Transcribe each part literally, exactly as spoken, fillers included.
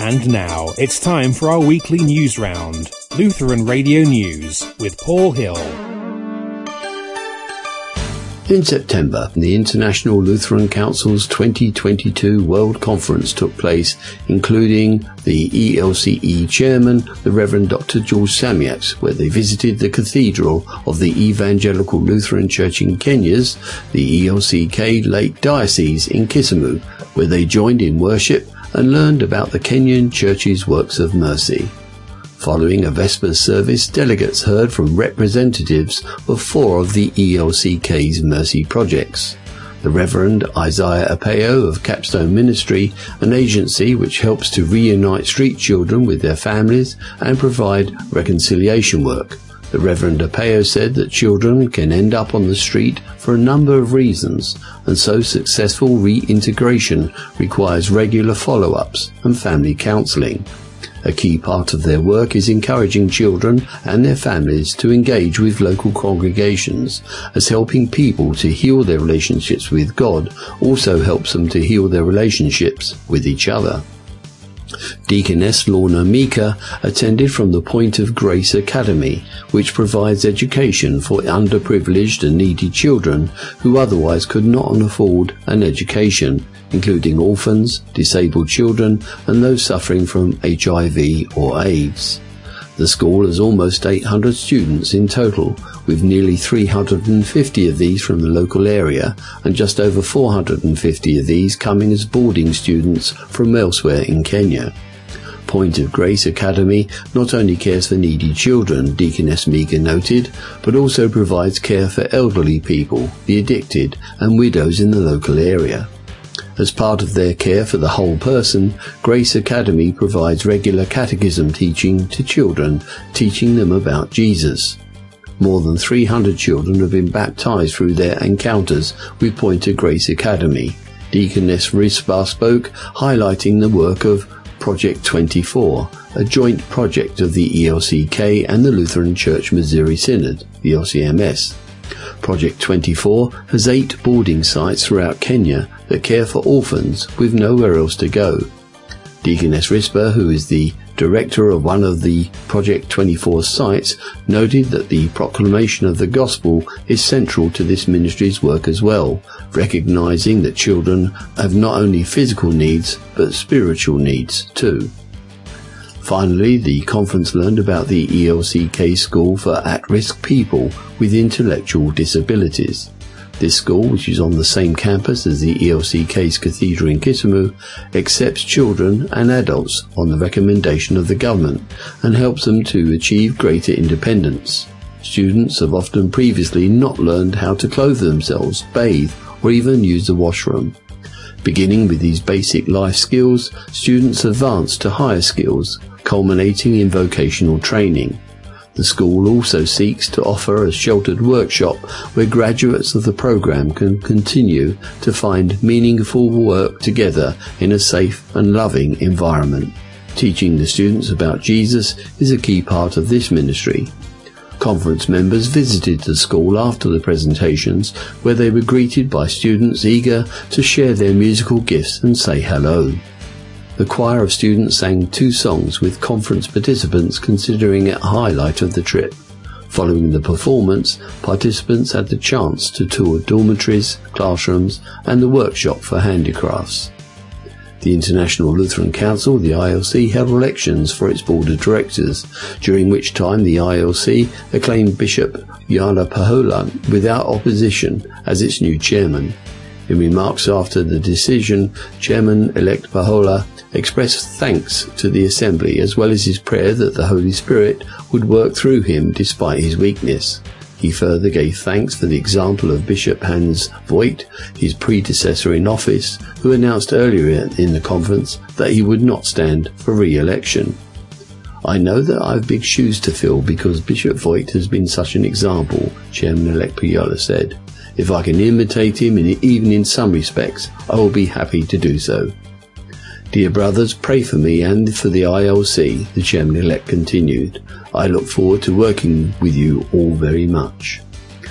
And now it's time for our weekly news round. Lutheran Radio News with Paul Hill. In September, the International Lutheran Council's twenty twenty-two World Conference took place, including the E L C E chairman, the Reverend Doctor George Samiaks, where they visited the Cathedral of the Evangelical Lutheran Church in Kenya's, the E L C K Lake Diocese in Kisumu, where they joined in worship and learned about the Kenyan Church's works of mercy. Following a Vespers service, delegates heard from representatives of four of the E L C K's mercy projects. The Reverend Isaiah Apeo of Capstone Ministry, an agency which helps to reunite street children with their families and provide reconciliation work. The Reverend Apeo said that children can end up on the street for a number of reasons, and so successful reintegration requires regular follow-ups and family counselling. A key part of their work is encouraging children and their families to engage with local congregations, as helping people to heal their relationships with God also helps them to heal their relationships with each other. Deaconess Lorna Mika attended from the Point of Grace Academy, which provides education for underprivileged and needy children who otherwise could not afford an education, including orphans, disabled children, and those suffering from H I V or AIDS. The school has almost eight hundred students in total, with nearly three hundred fifty of these from the local area and just over four hundred fifty of these coming as boarding students from elsewhere in Kenya. Point of Grace Academy not only cares for needy children, Deaconess Mika noted, but also provides care for elderly people, the addicted, and widows in the local area. As part of their care for the whole person, Grace Academy provides regular catechism teaching to children, teaching them about Jesus. More than three hundred children have been baptized through their encounters with Point of Grace Academy. Deaconess Rispa spoke, highlighting the work of Project twenty-four, a joint project of the E L C K and the Lutheran Church Missouri Synod, the L C M S. Project twenty-four has eight boarding sites throughout Kenya that care for orphans with nowhere else to go. Deaconess Rispa, who is the director of one of the Project twenty-four sites, noted that the proclamation of the gospel is central to this ministry's work as well, recognizing that children have not only physical needs but spiritual needs too. Finally, the conference learned about the E L C K School for At-Risk People with Intellectual Disabilities. This school, which is on the same campus as the E L C K's Cathedral in Kisumu, accepts children and adults on the recommendation of the government and helps them to achieve greater independence. Students have often previously not learned how to clothe themselves, bathe, or even use the washroom. Beginning with these basic life skills, students advance to higher skills, culminating in vocational training. The school also seeks to offer a sheltered workshop where graduates of the program can continue to find meaningful work together in a safe and loving environment. Teaching the students about Jesus is a key part of this ministry. Conference members visited the school after the presentations, where they were greeted by students eager to share their musical gifts and say hello. The choir of students sang two songs with conference participants considering it a highlight of the trip. Following the performance, participants had the chance to tour dormitories, classrooms, and the workshop for handicrafts. The International Lutheran Council, the I L C, held elections for its board of directors, during which time the I L C acclaimed Bishop Yana Pahola without opposition as its new chairman. In remarks after the decision, Chairman-elect Pahola expressed thanks to the Assembly as well as his prayer that the Holy Spirit would work through him despite his weakness. He further gave thanks for the example of Bishop Hans Voigt, his predecessor in office, who announced earlier in the conference that he would not stand for re-election. I know that I have big shoes to fill because Bishop Voigt has been such an example, Chairman-elect Pahola said. If I can imitate him, in, even in some respects, I will be happy to do so. Dear brothers, pray for me and for the I L C, the Chairman-elect continued. I look forward to working with you all very much.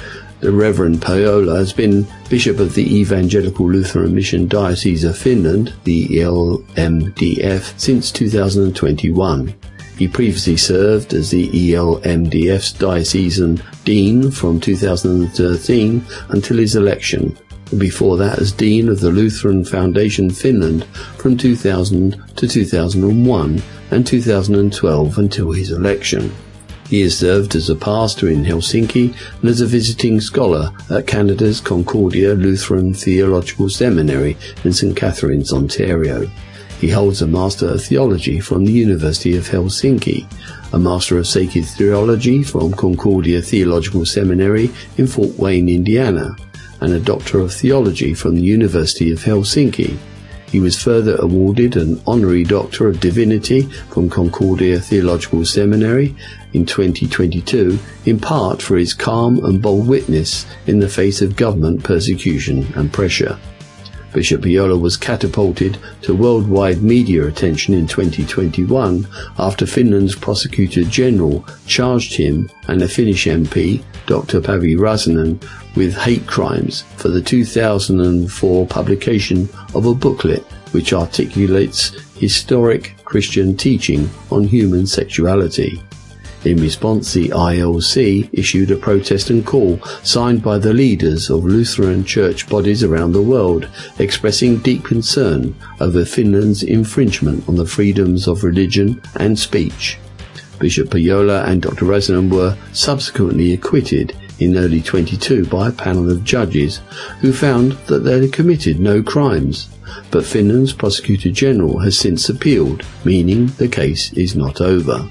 The Reverend Pajola has been Bishop of the Evangelical Lutheran Mission Diocese of Finland, the E L M D F, since two thousand twenty-one. He previously served as the E L M D F's Diocesan Dean from two thousand thirteen until his election, and before that as Dean of the Lutheran Foundation Finland from two thousand to two thousand one and two thousand twelve until his election. He has served as a pastor in Helsinki and as a visiting scholar at Canada's Concordia Lutheran Theological Seminary in Saint Catharines, Ontario. He holds a Master of Theology from the University of Helsinki, a Master of Sacred Theology from Concordia Theological Seminary in Fort Wayne, Indiana, and a Doctor of Theology from the University of Helsinki. He was further awarded an Honorary Doctor of Divinity from Concordia Theological Seminary in twenty twenty-two, in part for his calm and bold witness in the face of government persecution and pressure. Bishop Pajola was catapulted to worldwide media attention in twenty twenty-one after Finland's Prosecutor General charged him and a Finnish M P, Doctor Päivi Räsänen, with hate crimes for the two thousand four publication of a booklet which articulates historic Christian teaching on human sexuality. In response, the I L C issued a protest and call signed by the leaders of Lutheran church bodies around the world, expressing deep concern over Finland's infringement on the freedoms of religion and speech. Bishop Pajola and Doctor Räsänen were subsequently acquitted in early twenty-two by a panel of judges who found that they had committed no crimes, but Finland's Prosecutor General has since appealed, meaning the case is not over.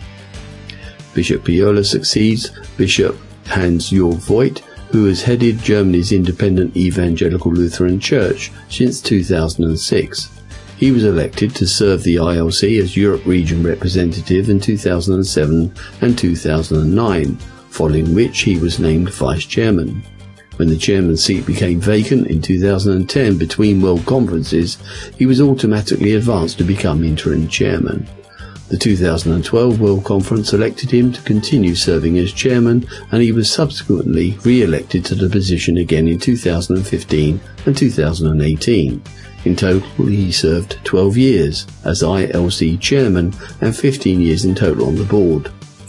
Bishop Pajola succeeds Bishop Hans-Jörg Voigt, who has headed Germany's independent Evangelical Lutheran Church since two thousand six. He was elected to serve the I L C as Europe Region Representative in two thousand seven and two thousand nine, following which he was named Vice Chairman. When the chairman's seat became vacant in two thousand ten between World Conferences, he was automatically advanced to become interim chairman. The two thousand twelve World Conference elected him to continue serving as chairman, and he was subsequently re-elected to the position again in two thousand fifteen and two thousand eighteen. In total, he served twelve years as I L C chairman and fifteen years in total on the board.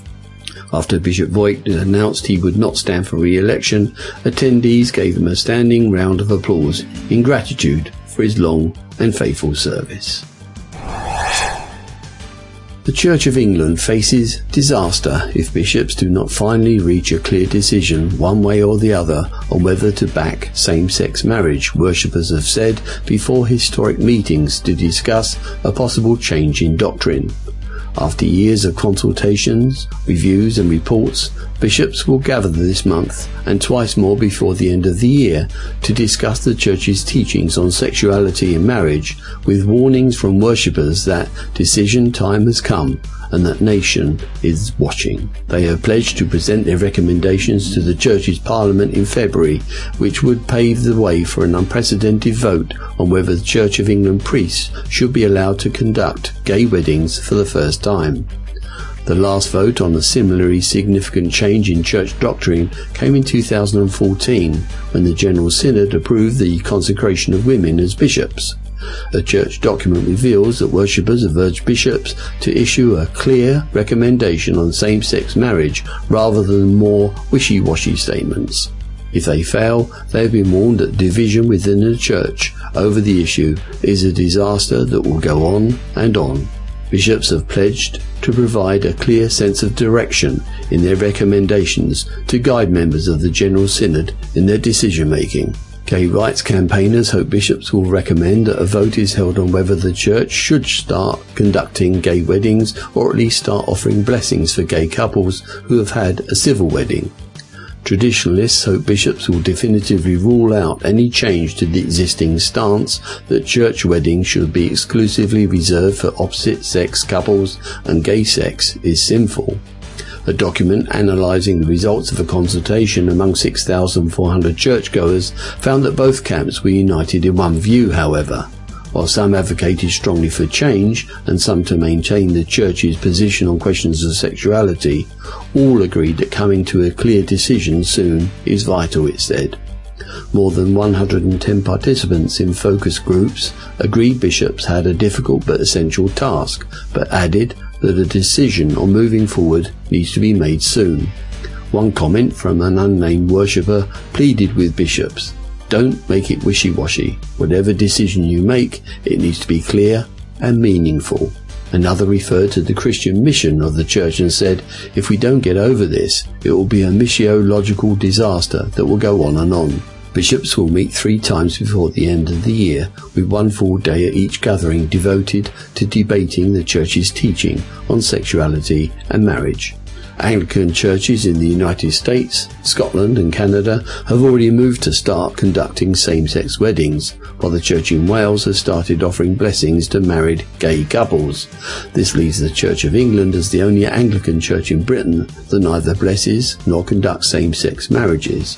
After Bishop Voigt announced he would not stand for re-election, attendees gave him a standing round of applause in gratitude for his long and faithful service. The Church of England faces disaster if bishops do not finally reach a clear decision one way or the other on whether to back same-sex marriage, worshippers have said before historic meetings to discuss a possible change in doctrine. After years of consultations, reviews and reports, bishops will gather this month and twice more before the end of the year to discuss the Church's teachings on sexuality and marriage, with warnings from worshippers that decision time has come and that nation is watching. They have pledged to present their recommendations to the Church's Parliament in February, which would pave the way for an unprecedented vote on whether the Church of England priests should be allowed to conduct gay weddings for the first time. The last vote on a similarly significant change in church doctrine came in two thousand fourteen, when the General Synod approved the consecration of women as bishops. A church document reveals that worshippers have urged bishops to issue a clear recommendation on same-sex marriage rather than more wishy-washy statements. If they fail, they have been warned that division within the church over the issue is a disaster that will go on and on. Bishops have pledged to provide a clear sense of direction in their recommendations to guide members of the General Synod in their decision-making. Gay rights campaigners hope bishops will recommend that a vote is held on whether the Church should start conducting gay weddings, or at least start offering blessings for gay couples who have had a civil wedding. Traditionalists hope bishops will definitively rule out any change to the existing stance that church weddings should be exclusively reserved for opposite-sex couples and gay sex is sinful. A document analysing the results of a consultation among six thousand four hundred churchgoers found that both camps were united in one view, however. While some advocated strongly for change and some to maintain the Church's position on questions of sexuality, all agreed that coming to a clear decision soon is vital, it said. More than one hundred ten participants in focus groups agreed bishops had a difficult but essential task, but added that a decision on moving forward needs to be made soon. One comment from an unnamed worshipper pleaded with bishops, "Don't make it wishy-washy. Whatever decision you make, it needs to be clear and meaningful." Another referred to the Christian mission of the Church and said, "If we don't get over this, it will be a missiological disaster that will go on and on." Bishops will meet three times before the end of the year, with one full day at each gathering devoted to debating the Church's teaching on sexuality and marriage. Anglican churches in the United States, Scotland and Canada have already moved to start conducting same-sex weddings, while the Church in Wales has started offering blessings to married gay couples. This leaves the Church of England as the only Anglican church in Britain that neither blesses nor conducts same-sex marriages.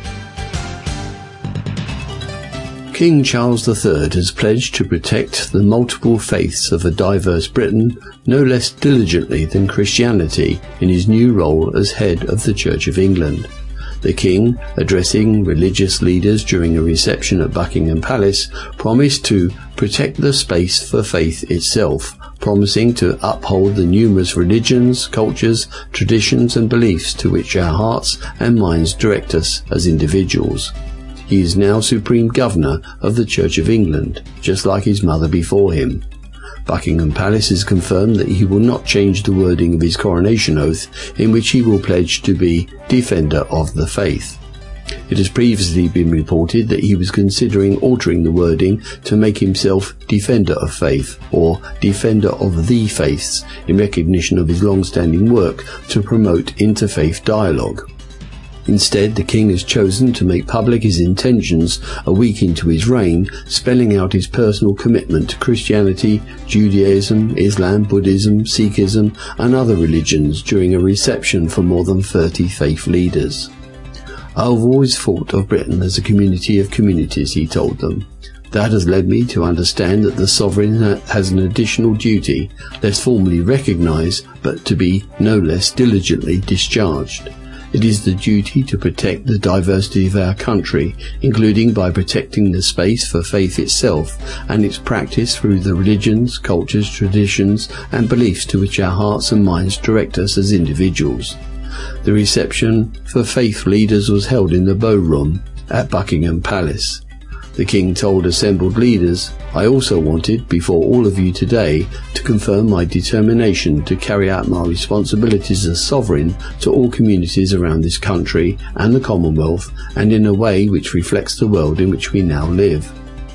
King Charles the Third has pledged to protect the multiple faiths of a diverse Britain no less diligently than Christianity in his new role as head of the Church of England. The King, addressing religious leaders during a reception at Buckingham Palace, promised to protect the space for faith itself, promising to uphold the numerous religions, cultures, traditions and beliefs to which our hearts and minds direct us as individuals. He is now Supreme Governor of the Church of England, just like his mother before him. Buckingham Palace has confirmed that he will not change the wording of his coronation oath, in which he will pledge to be Defender of the Faith. It has previously been reported that he was considering altering the wording to make himself Defender of Faith, or Defender of the Faiths, in recognition of his long-standing work to promote interfaith dialogue. Instead, the King has chosen to make public his intentions a week into his reign, spelling out his personal commitment to Christianity, Judaism, Islam, Buddhism, Sikhism and other religions during a reception for more than thirty faith leaders. "I've always thought of Britain as a community of communities," he told them. "That has led me to understand that the sovereign has an additional duty, less formally recognised, but to be no less diligently discharged. It is the duty to protect the diversity of our country, including by protecting the space for faith itself and its practice through the religions, cultures, traditions and beliefs to which our hearts and minds direct us as individuals." The reception for faith leaders was held in the Bow Room at Buckingham Palace. The King told assembled leaders, "I also wanted, before all of you today, to confirm my determination to carry out my responsibilities as sovereign to all communities around this country and the Commonwealth, and in a way which reflects the world in which we now live.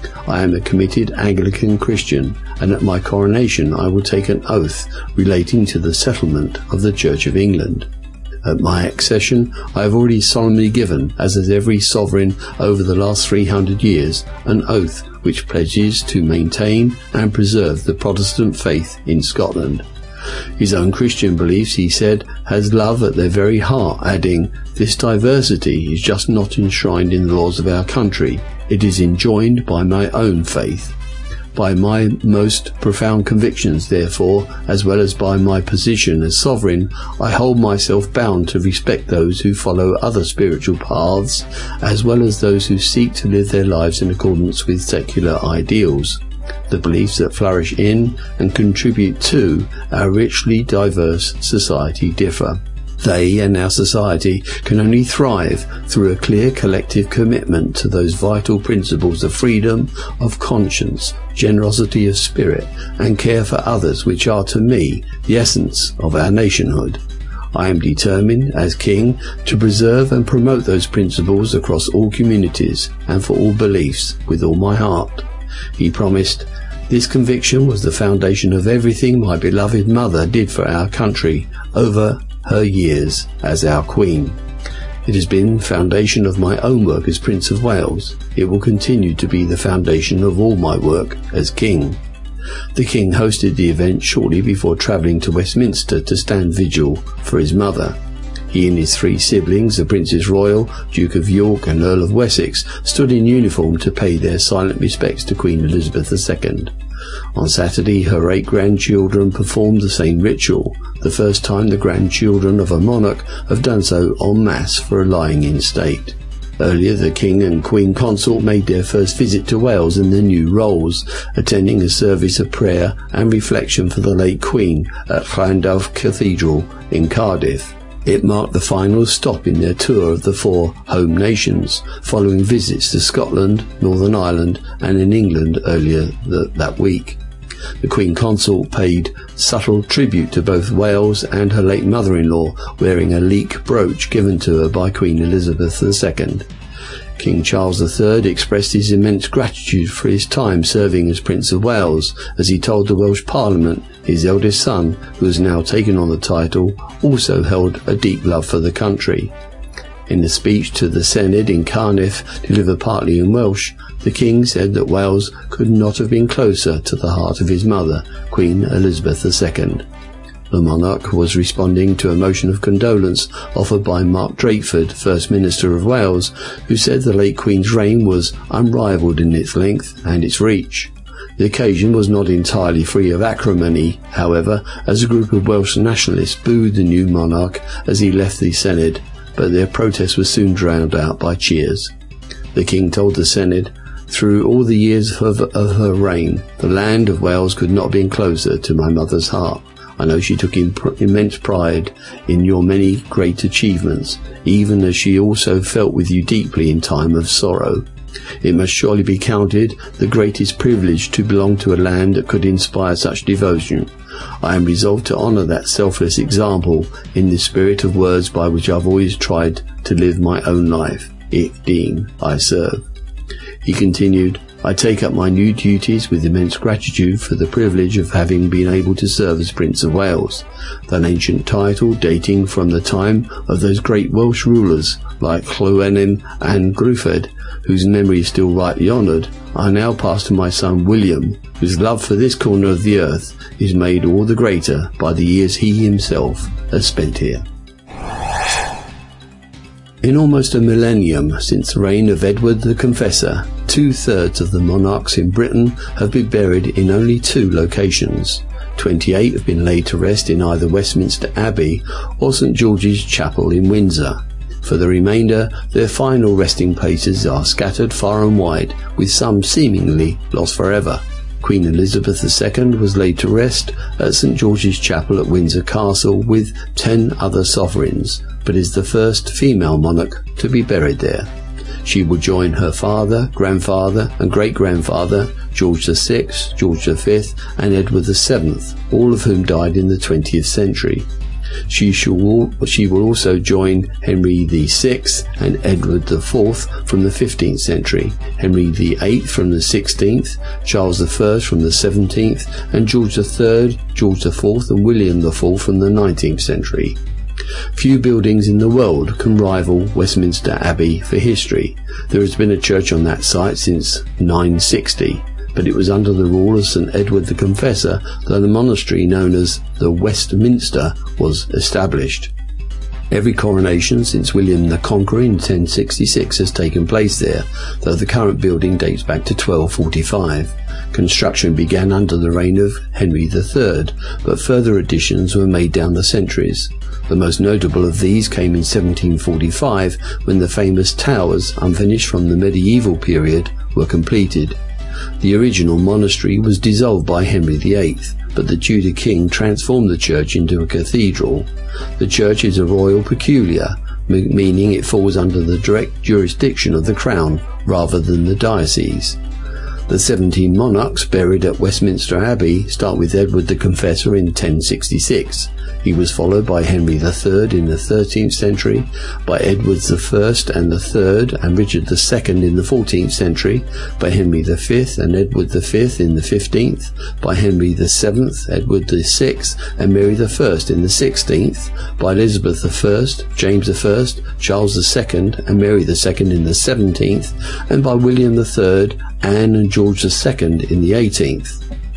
I am a committed Anglican Christian, and at my coronation I will take an oath relating to the settlement of the Church of England. At my accession, I have already solemnly given, as has every sovereign over the last three hundred years, an oath which pledges to maintain and preserve the Protestant faith in Scotland." His own Christian beliefs, he said, has love at their very heart, adding, "This diversity is just not enshrined in the laws of our country. It is enjoined by my own faith. By my most profound convictions, therefore, as well as by my position as sovereign, I hold myself bound to respect those who follow other spiritual paths, as well as those who seek to live their lives in accordance with secular ideals. The beliefs that flourish in and contribute to our richly diverse society differ. They and our society can only thrive through a clear collective commitment to those vital principles of freedom of conscience, generosity of spirit, and care for others which are to me the essence of our nationhood. I am determined, as King, to preserve and promote those principles across all communities and for all beliefs with all my heart," he promised. "This conviction was the foundation of everything my beloved mother did for our country over her years as our Queen. It has been the foundation of my own work as Prince of Wales. It will continue to be the foundation of all my work as King." The King hosted the event shortly before travelling to Westminster to stand vigil for his mother. He and his three siblings, the Princes Royal, Duke of York and Earl of Wessex, stood in uniform to pay their silent respects to Queen Elizabeth the Second. On Saturday, her eight grandchildren performed the same ritual, the first time the grandchildren of a monarch have done so en masse for a lying-in state. Earlier, the King and Queen Consort made their first visit to Wales in their new roles, attending a service of prayer and reflection for the late Queen at Llandudno Cathedral in Cardiff. It marked the final stop in their tour of the four home nations, following visits to Scotland, Northern Ireland and in England earlier th- that week. The Queen Consort paid subtle tribute to both Wales and her late mother-in-law, wearing a leek brooch given to her by Queen Elizabeth the Second. King Charles the Third expressed his immense gratitude for his time serving as Prince of Wales, as he told the Welsh Parliament his eldest son, who has now taken on the title, also held a deep love for the country. In the speech to the Senedd in Cardiff, delivered partly in Welsh, the King said that Wales could not have been closer to the heart of his mother, Queen Elizabeth the Second. The monarch was responding to a motion of condolence offered by Mark Drakeford, First Minister of Wales, who said the late Queen's reign was unrivalled in its length and its reach. The occasion was not entirely free of acrimony, however, as a group of Welsh nationalists booed the new monarch as he left the Senedd, but their protest was soon drowned out by cheers. The King told the Senedd, "Through all the years of, of her reign, the land of Wales could not have been closer to my mother's heart. I know she took imp- immense pride in your many great achievements, even as she also felt with you deeply in time of sorrow. It must surely be counted the greatest privilege to belong to a land that could inspire such devotion. I am resolved to honour that selfless example in the spirit of words by which I've always tried to live my own life, if deemed I serve." He continued, "I take up my new duties with immense gratitude for the privilege of having been able to serve as Prince of Wales, that ancient title dating from the time of those great Welsh rulers like Llewellyn and Gruffudd, whose memory is still rightly honoured. I now pass to my son William, whose love for this corner of the earth is made all the greater by the years he himself has spent here." In almost a millennium since the reign of Edward the Confessor, two-thirds of the monarchs in Britain have been buried in only two locations. twenty-eight have been laid to rest in either Westminster Abbey or St George's Chapel in Windsor. For the remainder, their final resting places are scattered far and wide, with some seemingly lost forever. Queen Elizabeth the Second was laid to rest at St George's Chapel at Windsor Castle with ten other sovereigns, but is the first female monarch to be buried there. She will join her father, grandfather and great-grandfather, George the Sixth, George the Fifth and Edward the Seventh, all of whom died in the twentieth century. She, shall, she will also join Henry the Sixth and Edward the Fourth from the fifteenth century, Henry the Eighth from the sixteenth, Charles the First from the seventeenth, and George the Third, George the Fourth and William the Fourth from the nineteenth century. Few buildings in the world can rival Westminster Abbey for history. There has been a church on that site since nine sixty. But it was under the rule of St Edward the Confessor that a monastery known as the Westminster was established. Every coronation since William the Conqueror in ten sixty-six has taken place there, though the current building dates back to twelve forty-five. Construction began under the reign of Henry the Third, but further additions were made down the centuries. The most notable of these came in seventeen forty-five, when the famous towers, unfinished from the medieval period, were completed. The original monastery was dissolved by Henry the Eighth, but the Tudor king transformed the church into a cathedral. The church is a royal peculiar, meaning it falls under the direct jurisdiction of the crown rather than the diocese. The seventeen monarchs buried at Westminster Abbey start with Edward the Confessor in ten sixty-six. He was followed by Henry the Third in the thirteenth century, by Edward the First and the Third and Richard the Second in the fourteenth century, by Henry the Fifth and Edward the Fifth in the fifteenth, by Henry the Seventh, Edward the Sixth and Mary the First in the sixteenth, by Elizabeth the First, James the First, Charles the Second and Mary the Second in the seventeenth, and by William the Third, Anne and George the Second in the eighteenth.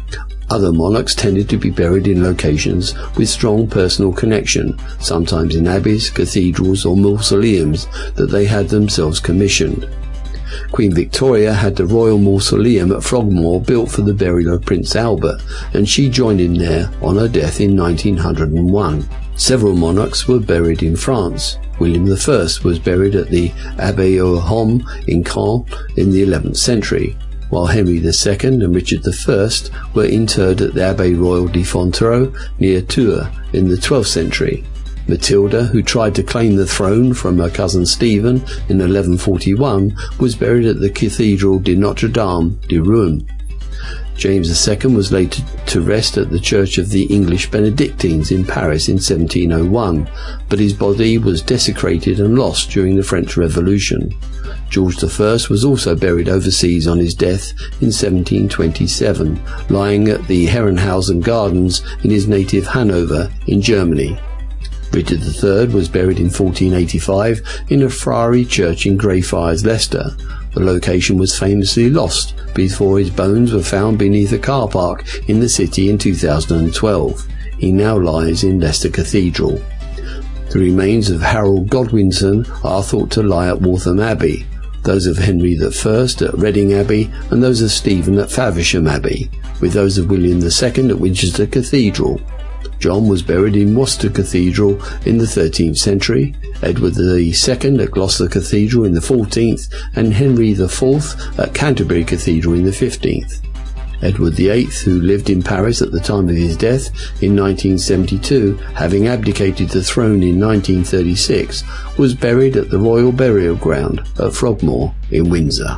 Other monarchs tended to be buried in locations with strong personal connection, sometimes in abbeys, cathedrals or mausoleums that they had themselves commissioned. Queen Victoria had the Royal Mausoleum at Frogmore built for the burial of Prince Albert, and she joined him there on her death in nineteen oh one. Several monarchs were buried in France. William the First was buried at the Abbey aux Hommes in Caen in the eleventh century, while Henry the Second and Richard the First were interred at the Abbey Royal de Fontevraud near Tours in the twelfth century. Matilda, who tried to claim the throne from her cousin Stephen in eleven forty-one, was buried at the Cathedral de Notre Dame de Rouen. James the Second was laid to rest at the Church of the English Benedictines in Paris in seventeen oh one, but his body was desecrated and lost during the French Revolution. George the First was also buried overseas on his death in seventeen twenty-seven, lying at the Herrenhausen Gardens in his native Hanover in Germany. Richard the Third was buried in fourteen eighty-five in a friary church in Greyfriars, Leicester. The location was famously lost before his bones were found beneath a car park in the city in two thousand twelve. He now lies in Leicester Cathedral. The remains of Harold Godwinson are thought to lie at Waltham Abbey, those of Henry the First at Reading Abbey, and those of Stephen at Faversham Abbey, with those of William the Second at Winchester Cathedral. John was buried in Worcester Cathedral in the thirteenth century, Edward the Second at Gloucester Cathedral in the fourteenth, and Henry the Fourth at Canterbury Cathedral in the fifteenth. Edward the Eighth, who lived in Paris at the time of his death in nineteen seventy-two, having abdicated the throne in nineteen thirty-six, was buried at the Royal Burial Ground at Frogmore in Windsor.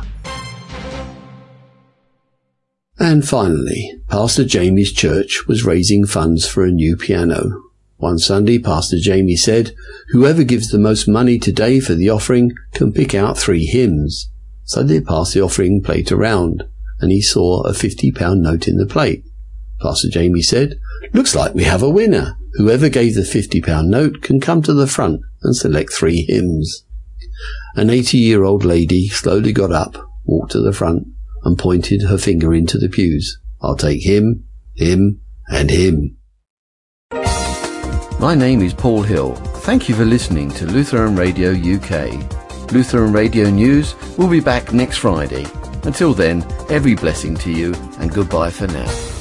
And finally, Pastor Jamie's church was raising funds for a new piano. One Sunday, Pastor Jamie said, "Whoever gives the most money today for the offering can pick out three hymns." So they passed the offering plate around, and he saw a fifty pound note in the plate. Pastor Jamie said, "Looks like we have a winner. Whoever gave the fifty pound note can come to the front and select three hymns." An eighty-year-old lady slowly got up, walked to the front, and pointed her finger into the pews. "I'll take him, him, and him." My name is Paul Hill. Thank you for listening to Lutheran Radio U K. Lutheran Radio News will be back next Friday. Until then, every blessing to you and goodbye for now.